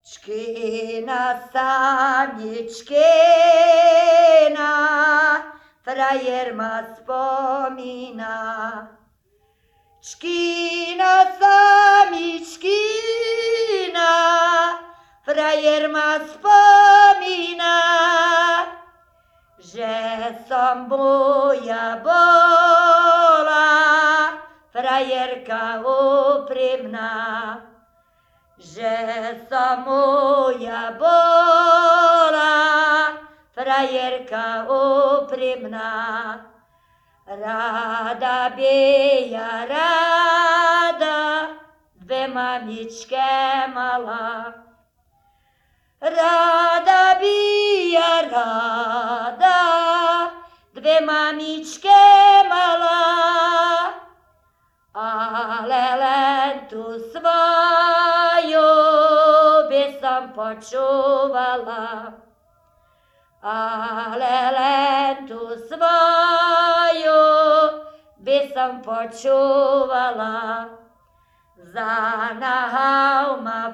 Čkina samičkina, frajer ma spomína. Čkina samičkina, frajer ma spomína, že som moja bola, frajerka úprimná. Že som moja bola, frajerka úprimná. Rada by ja rada dve mamičke mala. Rada by ja rada dve mamičke mala, ale len tu svoju by som počúvala. Ale len tu svoju by som počúvala. Za nahou ma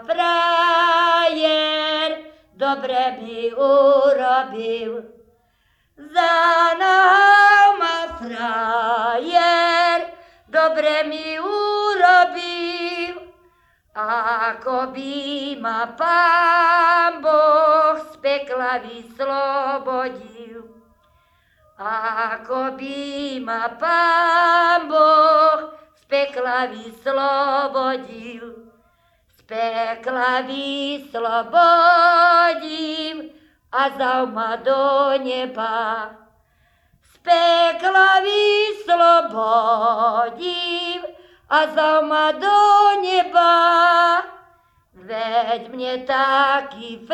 frajer dobre mi urobil. Za nahou ma frajer dobre mi urobil. Ako by ma Pán Boh z pekla vyslobodil. Ako by ma Pán Boh z pekla vyslobodil. Z pekla vyslobodil a vzal ma do neba. Z pekla vyslobodil a vzal ma do neba. Veď mne taký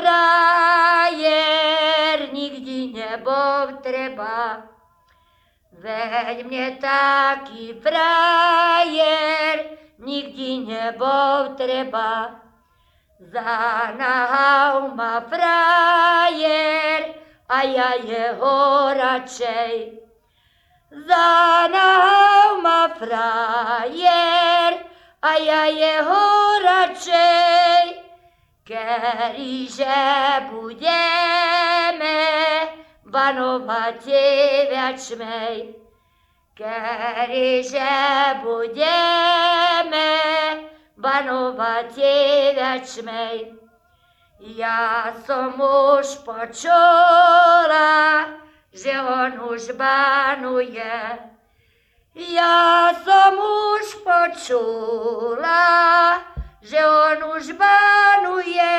frajer nikdy nebol treba. Veď mne taký frajer nikdy nebol treba. Za nahou ma frajer a ja jeho radšej. Za nahou ma frajer a ja jeho radšej. Keďže budeme banovať viačmej. Keďže budeme banovať viačmej. Ja som už počula, že on už banuje. Ja som už počula, že on už banuje.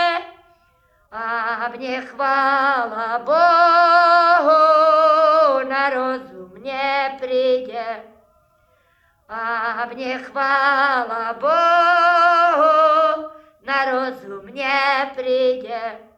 A mne chvála Bohu na rozum nepríde. A mne chvála Bohu na rozum nepríde.